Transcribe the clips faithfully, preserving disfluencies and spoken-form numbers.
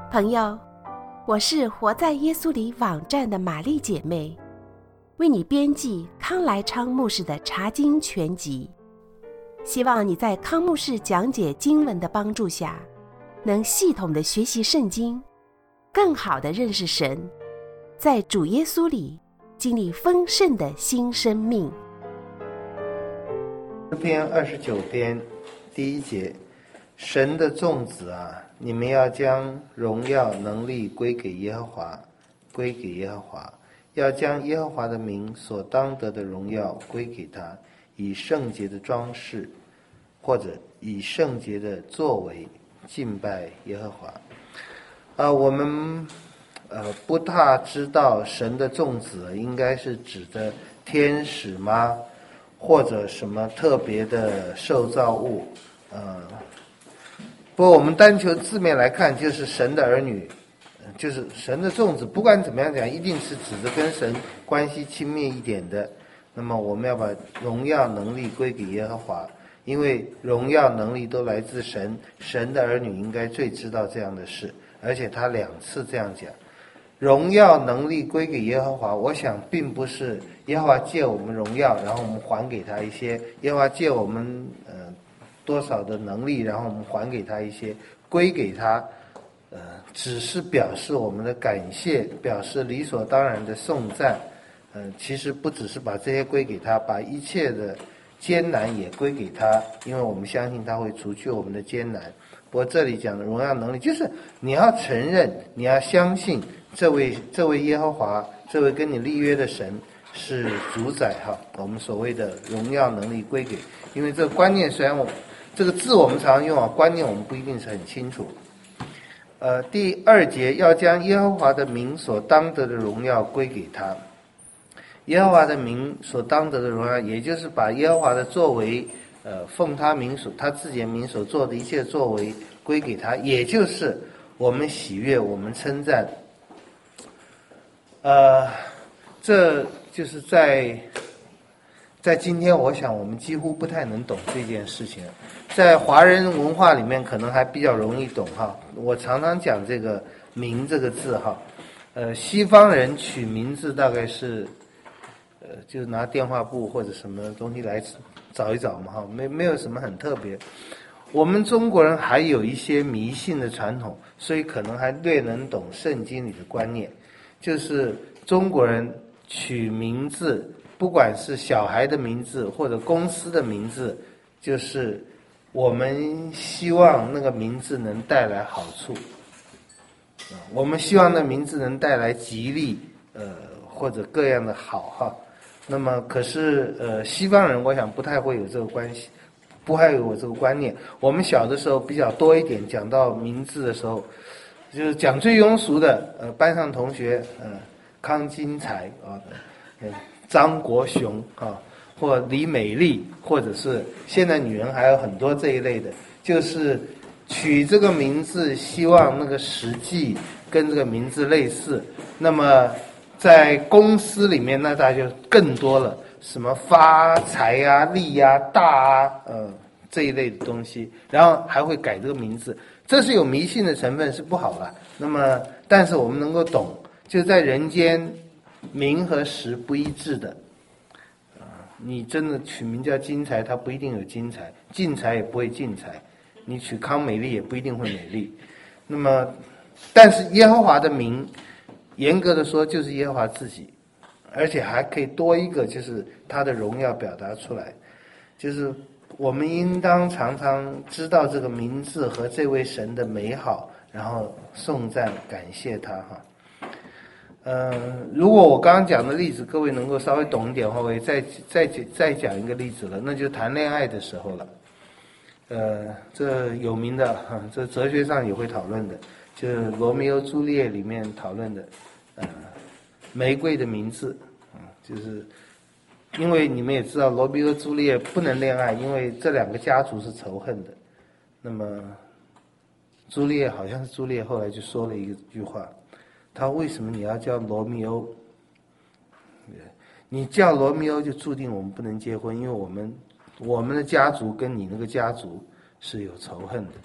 朋友，我是活在耶稣里网站的玛丽姐妹，为你编辑康来昌牧师的查经全集，希望你在康牧师讲解经文的帮助下，能系统的学习圣经，更好的认识神，在主耶稣里经历丰盛的新生命。 诗篇二十九篇第一节，神的众子啊，你们要将荣耀能力归给耶和华，归给耶和华，要将耶和华的名所当得的荣耀归给他，以圣洁的装饰或者以圣洁的作为敬拜耶和华。啊，我们呃不大知道神的众子应该是指的天使吗？或者什么特别的受造物？呃，不过我们单求字面来看，就是神的儿女，就是神的众子。不管怎么样讲，一定是指着跟神关系亲密一点的。那么我们要把荣耀能力归给耶和华，因为荣耀能力都来自神，神的儿女应该最知道这样的事，而且他两次这样讲。荣耀能力归给耶和华，我想并不是耶和华借我们荣耀，然后我们还给他一些；耶和华借我们呃多少的能力，然后我们还给他一些，归给他，呃，只是表示我们的感谢，表示理所当然的颂赞。呃，其实不只是把这些归给他，把一切的艰难也归给他，因为我们相信他会除去我们的艰难。不过这里讲的荣耀能力，就是你要承认，你要相信。这位这位耶和华，这位跟你立约的神是主宰哈，我们所谓的荣耀能力归给，因为这个观念虽然我这个字我们常用啊，观念我们不一定是很清楚。呃，第二节要将耶和华的名所当得的荣耀归给他，耶和华的名所当得的荣耀，也就是把耶和华的作为，呃，奉他名所他自己的名所做的一切作为归给他，也就是我们喜悦，我们称赞。呃，这就是在在今天，我想我们几乎不太能懂这件事情。在华人文化里面，可能还比较容易懂哈。我常常讲这个“名”这个字哈，呃，西方人取名字大概是，呃，就拿电话簿或者什么东西来找一找嘛哈，没没有什么很特别。我们中国人还有一些迷信的传统，所以可能还略能懂圣经里的观念。就是中国人取名字，不管是小孩的名字或者公司的名字，就是我们希望那个名字能带来好处，我们希望那名字能带来吉利，呃，或者各样的好哈。那么可是呃，西方人我想不太会有这个关系，不太有这个观念。我们小的时候比较多一点，讲到名字的时候。就是讲最庸俗的，呃，班上同学，呃，康金才啊，呃，张国雄啊，或李美丽，或者是现在女人还有很多这一类的，就是取这个名字，希望那个实际跟这个名字类似。那么在公司里面，那大家就更多了，什么发财呀、啊、利呀、啊、大啊，呃，这一类的东西，然后还会改这个名字。这是有迷信的成分，是不好了。那么，但是我们能够懂，就在人间，名和实不一致的，啊，你真的取名叫金财，它不一定有金财；进财也不会进财。你取康美丽也不一定会美丽。那么，但是耶和华的名，严格的说就是耶和华自己，而且还可以多一个，就是他的荣耀表达出来，就是。我们应当常常知道这个名字和这位神的美好，然后颂赞感谢他哈。呃，如果我刚刚讲的例子各位能够稍微懂一点的话，我也再再再讲一个例子了，那就是谈恋爱的时候了。呃，这有名的哈，这哲学上也会讨论的，就是罗密欧朱丽叶里面讨论的，呃，玫瑰的名字啊，就是。因为你们也知道，罗密欧朱丽叶不能恋爱，因为这两个家族是仇恨的。那么，朱丽叶好像是朱丽叶后来就说了一句话，他为什么你要叫罗密欧？你叫罗密欧就注定我们不能结婚，因为我们我们的家族跟你那个家族是有仇恨的。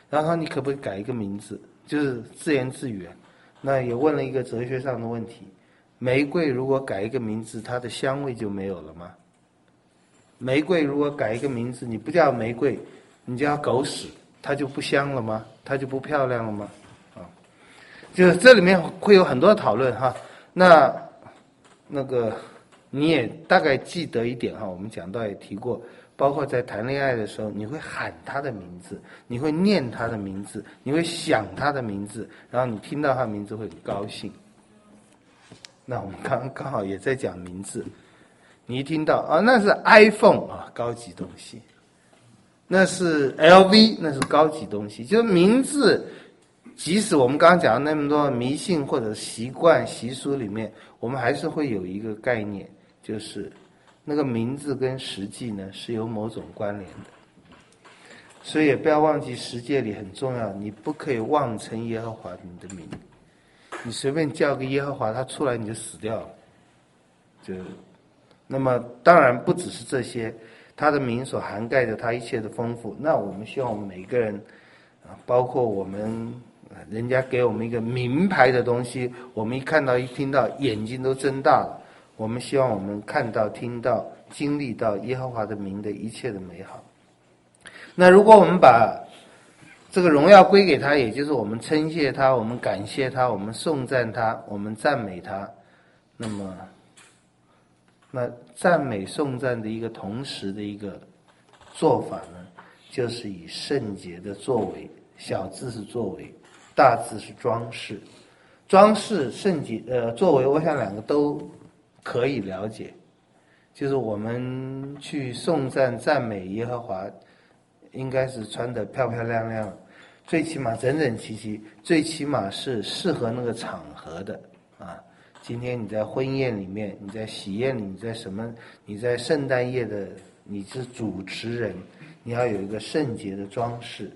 然后你可不可以改一个名字？就是自言自语。那也问了一个哲学上的问题：玫瑰如果改一个名字，它的香味就没有了吗？玫瑰如果改一个名字，你不叫玫瑰，你叫狗屎，它就不香了吗？它就不漂亮了吗？啊，就是这里面会有很多讨论哈。那那个你也大概记得一点哈，我们讲到也提过，包括在谈恋爱的时候，你会喊他的名字，你会念他的名字，你会想他的名字，然后你听到他的名字会很高兴。那我们刚刚好也在讲名字，你一听到啊，那是 iPhone 啊，高级东西；那是 L V， 那是高级东西。就是名字，即使我们刚刚讲的那么多迷信或者习惯习俗里面，我们还是会有一个概念，就是那个名字跟实际呢是有某种关联的。所以也不要忘记十诫里很重要，你不可以妄称耶和华你的名。你随便叫个耶和华，他出来你就死掉了。就那么当然不只是这些，他的名所涵盖着他一切的丰富。那我们希望我们每个人啊，包括我们人家给我们一个名牌的东西，我们一看到一听到眼睛都睁大了。我们希望我们看到听到经历到耶和华的名的一切的美好。那如果我们把这个荣耀归给他，也就是我们称谢他，我们感谢他，我们颂赞他，我们赞美他，那么那赞美颂赞的一个同时的一个做法呢，就是以圣洁的作为，小字是作为，大字是装饰。装饰圣洁呃作为，我想两个都可以了解。就是我们去颂赞赞美耶和华，应该是穿得漂漂亮亮，最起码整整齐齐，最起码是适合那个场合的啊。今天你在婚宴里面，你在喜宴里，你在什么？你在圣诞夜的，你是主持人，你要有一个圣洁的装饰。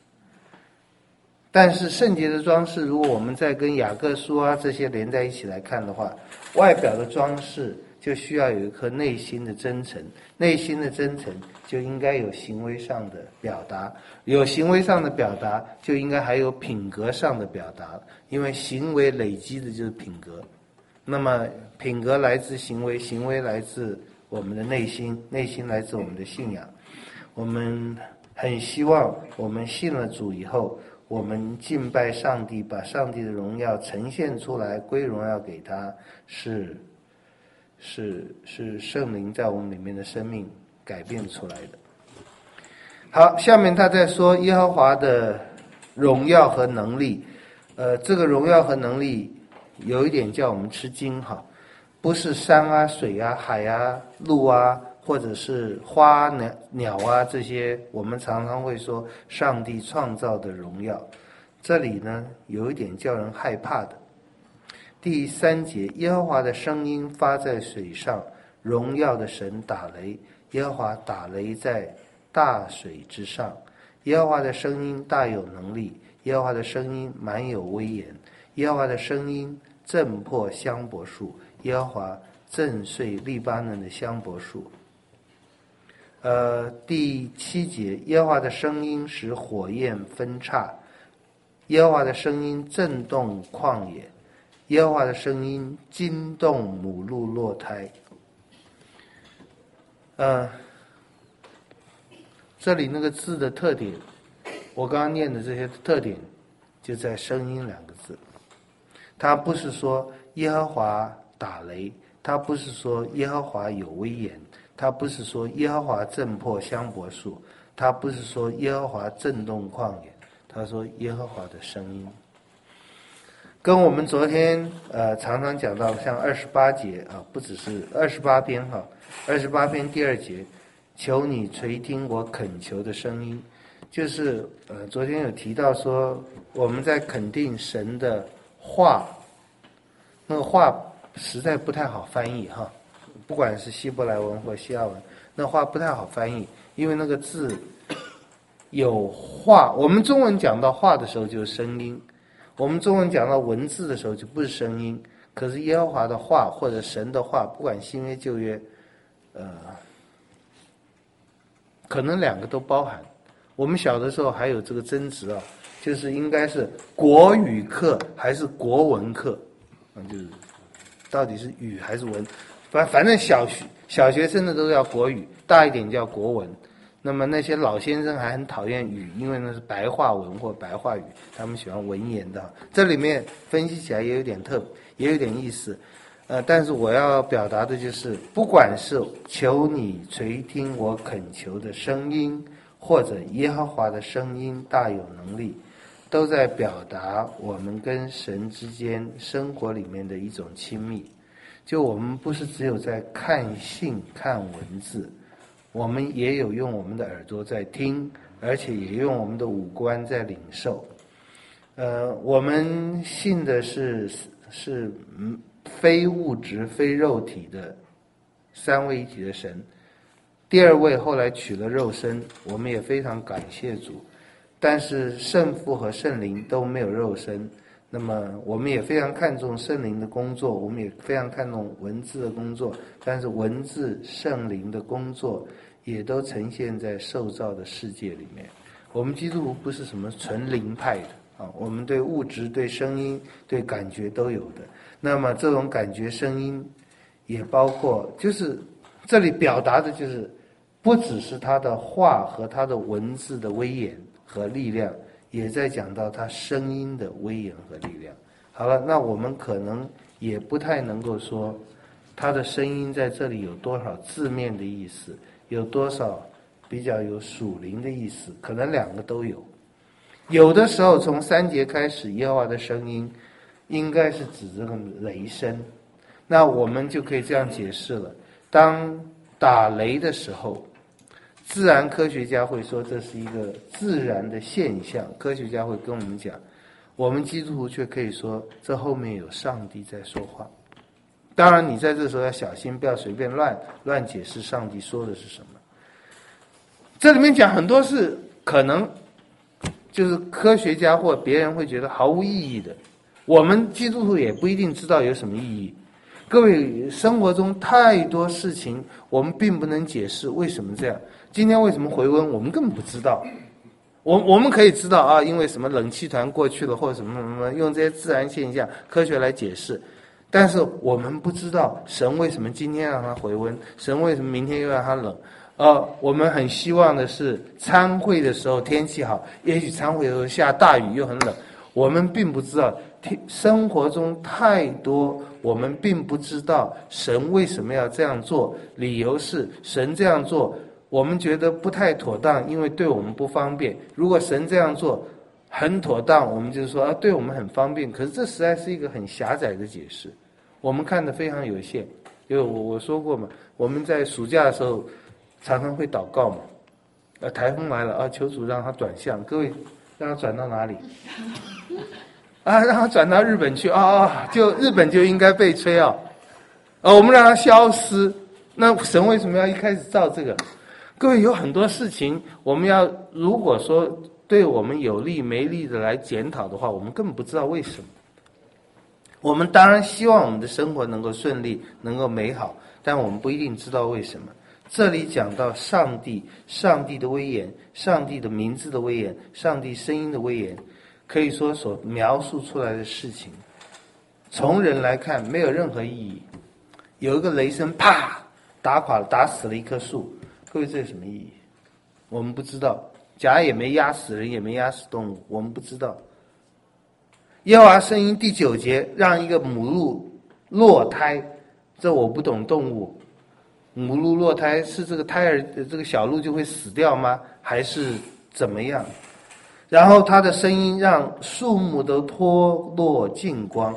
但是圣洁的装饰，如果我们再跟雅各书啊这些连在一起来看的话，外表的装饰就需要有一颗内心的真诚，内心的真诚就应该有行为上的表达，有行为上的表达就应该还有品格上的表达，因为行为累积的就是品格。那么品格来自行为，行为来自我们的内心，内心来自我们的信仰。我们很希望我们信了主以后，我们敬拜上帝，把上帝的荣耀呈现出来，归荣耀给他，是是是圣灵在我们里面的生命改变出来的。好，下面他在说耶和华的荣耀和能力。呃，这个荣耀和能力有一点叫我们吃惊哈，不是山啊、水啊、海啊、路啊，或者是花鸟鸟啊这些，我们常常会说上帝创造的荣耀。这里呢，有一点叫人害怕的。第三节，耶和华的声音发在水上，荣耀的神打雷，耶和华打雷在大水之上。耶和华的声音大有能力，耶和华的声音满有威严，耶和华的声音震破香柏树，耶和华震碎利巴嫩的香柏树。呃，第七节，耶和华的声音使火焰分叉，耶和华的声音震动旷野，耶和华的声音惊动母鹿落胎。呃，这里那个字的特点，我刚刚念的这些特点，就在声音两个字。它不是说耶和华打雷，它不是说耶和华有威严，它不是说耶和华震破香柏树，它不是说耶和华震动旷野，他说耶和华的声音。跟我们昨天呃常常讲到像二十八节啊，不只是二十八篇哈，二十八篇第二节，求你垂听我恳求的声音，就是呃昨天有提到说我们在肯定神的话，那个话实在不太好翻译哈，不管是希伯来文或希腊文，那话不太好翻译，因为那个字有话，我们中文讲到话的时候就是声音，我们中文讲到文字的时候就不是声音。可是耶和华的话或者神的话，不管新约旧约，呃，可能两个都包含。 我们小的时候还有这个争执啊，就是应该是国语课还是国文课，啊，就是到底是语还是文，反反正小学小学生的都要国语，大一点叫国文。那么那些老先生还很讨厌语，因为那是白话文或白话语，他们喜欢文言的。这里面分析起来也有点特，也有点意思。呃，但是我要表达的就是，不管是求你垂听我恳求的声音，或者耶和华的声音大有能力，都在表达我们跟神之间生活里面的一种亲密。就我们不是只有在看信看文字，我们也有用我们的耳朵在听，而且也用我们的五官在领受。呃，我们信的是是嗯非物质非肉体的三位一体的神。第二位后来取了肉身，我们也非常感谢主。但是圣父和圣灵都没有肉身，那么我们也非常看重圣灵的工作，我们也非常看重文字的工作，但是文字圣灵的工作也都呈现在受造的世界里面。我们基督徒不是什么纯灵派的啊，我们对物质对声音对感觉都有的。那么这种感觉声音也包括，就是这里表达的就是不只是他的话和他的文字的威严和力量，也在讲到他声音的威严和力量。好了，那我们可能也不太能够说他的声音在这里有多少字面的意思，有多少比较有属灵的意思，可能两个都有。有的时候从三节开始，耶和华的声音应该是指这个雷声，那我们就可以这样解释了。当打雷的时候，自然科学家会说这是一个自然的现象，科学家会跟我们讲，我们基督徒却可以说这后面有上帝在说话。当然你在这时候要小心，不要随便乱乱解释上帝说的是什么。这里面讲很多是可能就是科学家或别人会觉得毫无意义的，我们基督徒也不一定知道有什么意义。各位，生活中太多事情我们并不能解释为什么这样。今天为什么回温，我们根本不知道。我我们可以知道啊，因为什么冷气团过去了，或者什么什么，用这些自然现象科学来解释。但是我们不知道神为什么今天让它回温，神为什么明天又让它冷。呃，我们很希望的是参会的时候天气好，也许参会的时候下大雨又很冷。我们并不知道，生活中太多我们并不知道神为什么要这样做，理由是神这样做我们觉得不太妥当，因为对我们不方便。如果神这样做很妥当，我们就是说啊，对我们很方便。可是这实在是一个很狭窄的解释，我们看得非常有限。因为我我说过嘛，我们在暑假的时候常常会祷告嘛，呃，台风来了啊，求主让它转向。各位，让它转到哪里？啊，让它转到日本去啊啊！就日本就应该被吹啊，啊，我们让它消失。那神为什么要一开始造这个？各位，有很多事情我们要，如果说对我们有利没利的来检讨的话，我们根本不知道为什么。我们当然希望我们的生活能够顺利，能够美好，但我们不一定知道为什么。这里讲到上帝，上帝的威严，上帝的名字的威严，上帝声音的威严，可以说所描述出来的事情，从人来看没有任何意义。有一个雷声啪打垮了，打死了一棵树，各位这有什么意义？我们不知道。甲也没压死人，也没压死动物，我们不知道。耶和华声音第九节，让一个母鹿落胎，这我不懂动物。母鹿落胎是这个胎儿这个小鹿就会死掉吗？还是怎么样？然后他的声音让树木都脱落净光。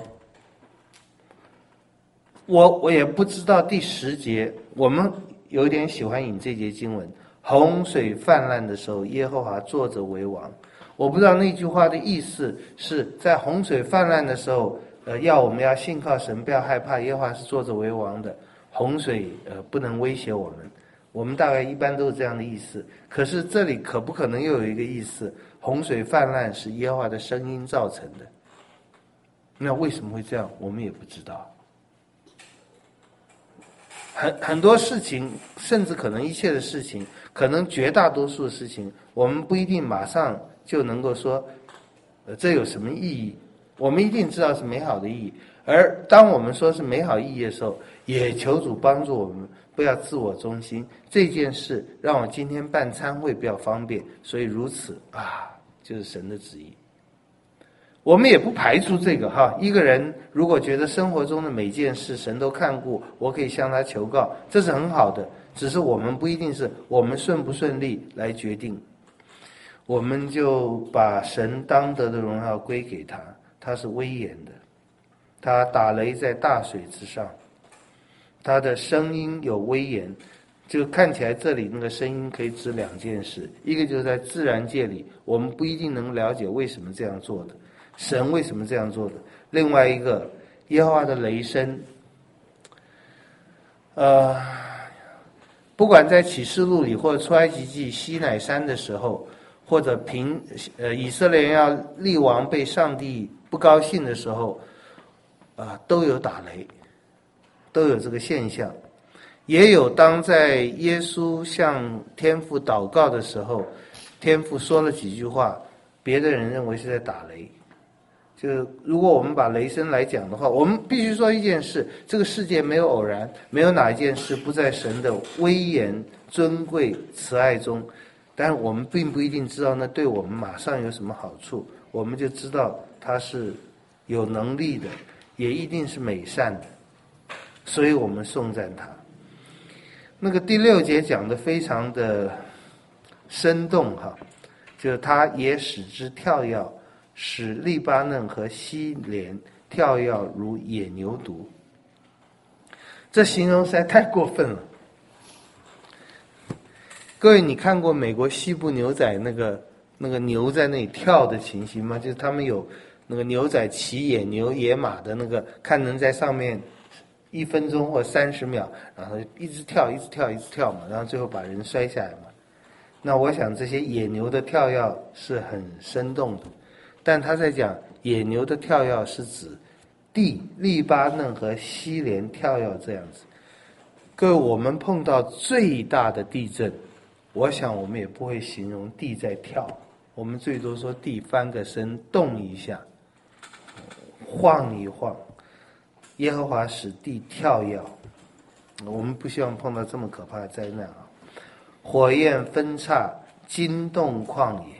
我我也不知道第十节，我们有点喜欢引这节经文，洪水泛滥的时候，耶和华坐着为王。我不知道那句话的意思是在洪水泛滥的时候，呃，要我们要信靠神，不要害怕，耶和华是坐着为王的。洪水呃不能威胁我们，我们大概一般都是这样的意思。可是这里可不可能又有一个意思，洪水泛滥是耶和华的声音造成的？那为什么会这样，我们也不知道。很很多事情，甚至可能一切的事情， 可能绝大多数的事情，我们不一定马上就能够说，呃，这有什么意义？我们一定知道是美好的意义。而当我们说是美好意义的时候，也求主帮助我们不要自我中心。这件事让我今天办参会比较方便，所以如此啊，就是神的旨意。我们也不排除这个哈，一个人如果觉得生活中的每件事神都看顾，我可以向他求告，这是很好的。只是我们不一定是我们顺不顺利来决定，我们就把神当得的荣耀归给他。他是威严的，他打雷在大水之上，他的声音有威严。就看起来这里那个声音可以指两件事，一个就是在自然界里我们不一定能了解为什么这样做的，神为什么这样做的。另外一个，耶和华的雷声，呃，不管在启示录里或者出埃及记西乃山的时候，或者平呃以色列人要立王被上帝不高兴的时候，啊、呃，都有打雷，都有这个现象。也有当在耶稣向天父祷告的时候，天父说了几句话，别的人认为是在打雷。就如果我们把雷声来讲的话，我们必须说一件事，这个世界没有偶然，没有哪一件事不在神的威严、尊贵、慈爱中。但是我们并不一定知道那对我们马上有什么好处，我们就知道他是有能力的，也一定是美善的，所以我们颂赞他。那个第六节讲的非常的生动哈，就是他也使之跳跃，使利巴嫩和西连跳跃如野牛犊。这形容实在太过分了。各位，你看过美国西部牛仔那个那个牛在那里跳的情形吗？就是他们有那个牛仔骑野牛野马的那个，看能在上面一分钟或三十秒，然后一直跳一直跳一直跳嘛，然后最后把人摔下来嘛。那我想这些野牛的跳跃是很生动的，但他在讲野牛的跳跃是指地利巴嫩和西连跳跃这样子。各位，我们碰到最大的地震，我想我们也不会形容地在跳，我们最多说地翻个身动一下，晃一晃。耶和华使地跳跃，我们不希望碰到这么可怕的灾难啊！火焰分叉，惊动旷野。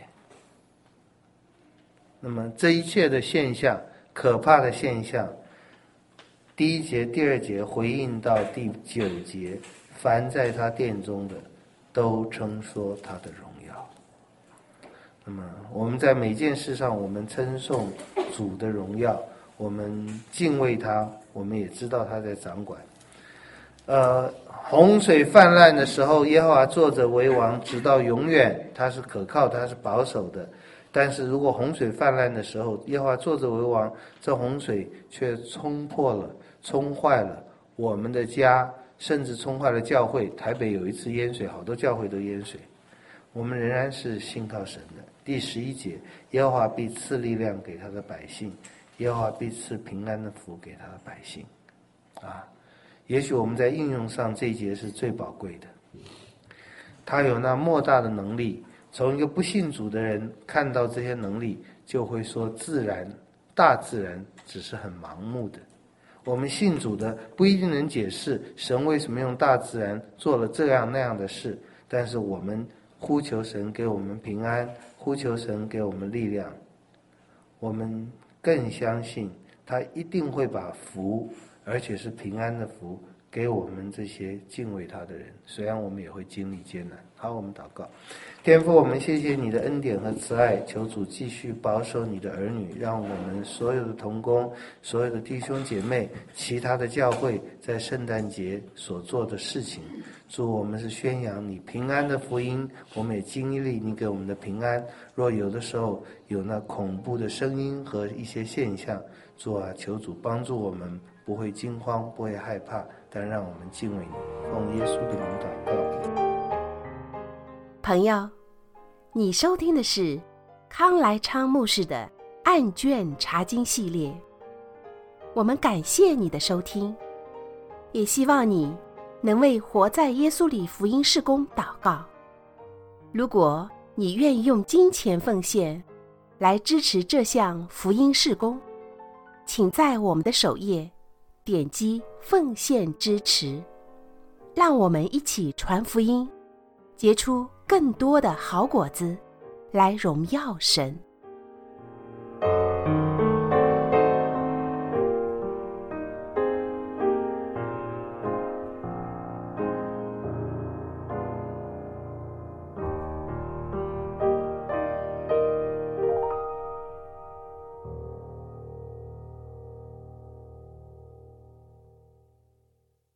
那么这一切的现象，可怕的现象，第一节、第二节回应到第九节，凡在他殿中的，都称说他的荣耀。那么我们在每件事上，我们称颂主的荣耀，我们敬畏他，我们也知道他在掌管。呃，洪水泛滥的时候，耶和华坐着为王，直到永远，他是可靠，他是保守的。但是如果洪水泛滥的时候，耶和华坐着为王，这洪水却冲破了、冲坏了我们的家，甚至冲坏了教会。台北有一次淹水，好多教会都淹水，我们仍然是信靠神的。第十一节，耶和华必赐力量给他的百姓，耶和华必赐平安的福给他的百姓。啊，也许我们在应用上这一节是最宝贵的。他有那莫大的能力，从一个不信主的人看到这些能力，就会说自然、大自然只是很盲目的。我们信主的不一定能解释神为什么用大自然做了这样那样的事，但是我们呼求神给我们平安，呼求神给我们力量，我们更相信他一定会把福，而且是平安的福，给我们这些敬畏他的人，虽然我们也会经历艰难。好，我们祷告。天父，我们谢谢你的恩典和慈爱，求主继续保守你的儿女，让我们所有的同工、所有的弟兄姐妹、其他的教会在圣诞节所做的事情，主，我们是宣扬你平安的福音，我们也经历你给我们的平安。若有的时候有那恐怖的声音和一些现象，主啊，求主帮助我们不会惊慌，不会害怕，但让我们敬畏你，奉耶稣的名祷告。 朋友，你收听的是康来昌牧师的案卷查经系列，我们感谢你的收听，也希望你能为活在耶稣里福音事工祷告， 如果你愿意用金钱奉献来支持这项福音事工，请在我们的首页点击奉献支持，让我们一起传福音，结出更多的好果子，来荣耀神。